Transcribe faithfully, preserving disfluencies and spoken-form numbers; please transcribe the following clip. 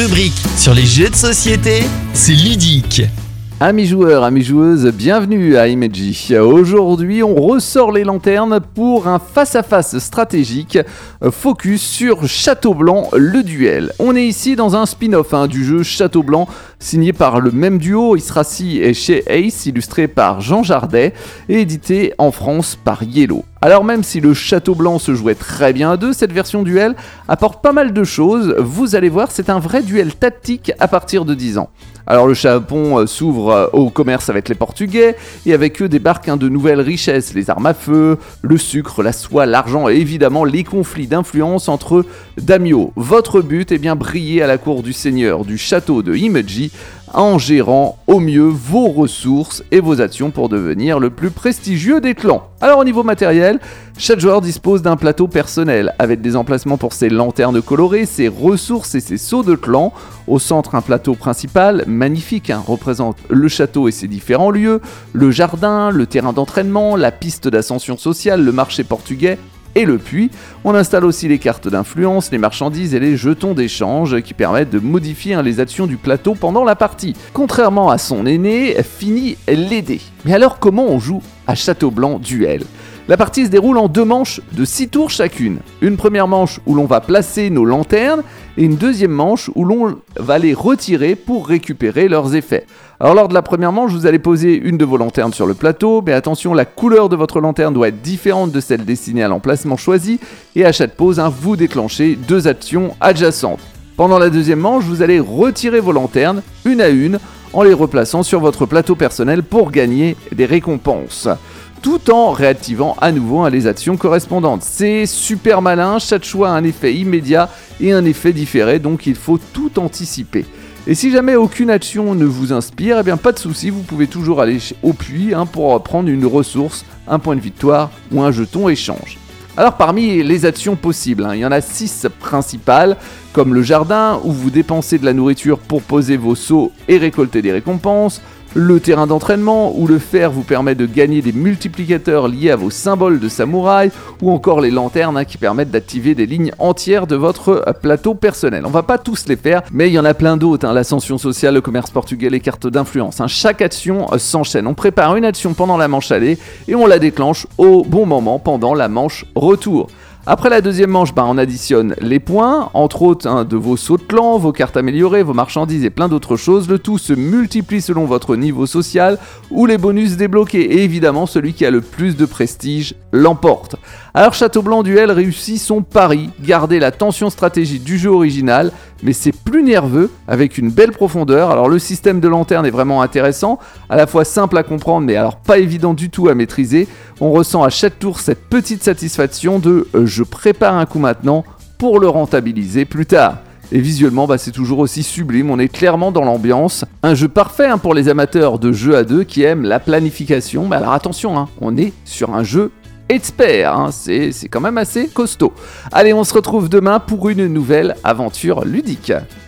rubrique sur les jeux de société, c'est ludique. Amis joueurs, amis joueuses, bienvenue à Imeji. Aujourd'hui, on ressort les lanternes pour un face-à-face stratégique focus sur Château Blanc, le duel. On est ici dans un spin-off hein, du jeu Château Blanc, signé par le même duo, Israci et chez Ace, illustré par Jean Jardet et édité en France par Yellow. Alors même si le Château Blanc se jouait très bien à deux, cette version duel apporte pas mal de choses. Vous allez voir, c'est un vrai duel tactique à partir de dix ans. Alors le Japon s'ouvre au commerce avec les Portugais et avec eux débarquent hein, de nouvelles richesses, les armes à feu, le sucre, la soie, l'argent et évidemment les conflits d'influence entre daimyo. Votre but est bien briller à la cour du seigneur du château de Imeji en gérant au mieux vos ressources et vos actions pour devenir le plus prestigieux des clans. Alors au niveau matériel, chaque joueur dispose d'un plateau personnel avec des emplacements pour ses lanternes colorées, ses ressources et ses seaux de clan. Au centre, un plateau principal magnifique hein, représente le château et ses différents lieux, le jardin, le terrain d'entraînement, la piste d'ascension sociale, le marché portugais et le puits. On installe aussi les cartes d'influence, les marchandises et les jetons d'échange qui permettent de modifier hein, les actions du plateau pendant la partie. Contrairement à son aîné, Fini l'A D. Mais alors comment on joue à Château Blanc Duel ? La partie se déroule en deux manches de six tours chacune. Une première manche où l'on va placer nos lanternes et une deuxième manche où l'on va les retirer pour récupérer leurs effets. Alors lors de la première manche, vous allez poser une de vos lanternes sur le plateau, mais attention, la couleur de votre lanterne doit être différente de celle destinée à l'emplacement choisi et à chaque pose, hein, vous déclenchez deux actions adjacentes. Pendant la deuxième manche, vous allez retirer vos lanternes une à une en les replaçant sur votre plateau personnel pour gagner des récompenses, tout en réactivant à nouveau hein, les actions correspondantes. C'est super malin, chaque choix a un effet immédiat et un effet différé, donc il faut tout anticiper. Et si jamais aucune action ne vous inspire, eh bien pas de souci, vous pouvez toujours aller au puits hein, pour prendre une ressource, un point de victoire ou un jeton échange. Alors parmi les actions possibles, hein, il y en a six principales, comme le jardin où vous dépensez de la nourriture pour poser vos seaux et récolter des récompenses, le terrain d'entraînement où le fer vous permet de gagner des multiplicateurs liés à vos symboles de samouraï, ou encore les lanternes hein, qui permettent d'activer des lignes entières de votre plateau personnel. On va pas tous les faire, mais il y en a plein d'autres, hein, l'ascension sociale, le commerce portugais, les cartes d'influence. Hein. Chaque action euh, s'enchaîne. On prépare une action pendant la manche aller et on la déclenche au bon moment pendant la manche retour. Après la deuxième manche, bah, on additionne les points, entre autres hein, de vos sauts de clan, vos cartes améliorées, vos marchandises et plein d'autres choses. Le tout se multiplie selon votre niveau social ou les bonus débloqués. Et évidemment, celui qui a le plus de prestige l'emporte. Alors Château Blanc Duel réussit son pari, garder la tension stratégique du jeu original, mais c'est plus nerveux avec une belle profondeur. Alors le système de lanterne est vraiment intéressant, à la fois simple à comprendre mais alors pas évident du tout à maîtriser. On ressent à chaque tour cette petite satisfaction de euh, je prépare un coup maintenant pour le rentabiliser plus tard. Et visuellement, bah, c'est toujours aussi sublime, on est clairement dans l'ambiance. Un jeu parfait hein, pour les amateurs de jeux à deux qui aiment la planification. Mais alors attention, hein, on est sur un jeu expert, hein, c'est, c'est quand même assez costaud. Allez, on se retrouve demain pour une nouvelle aventure ludique.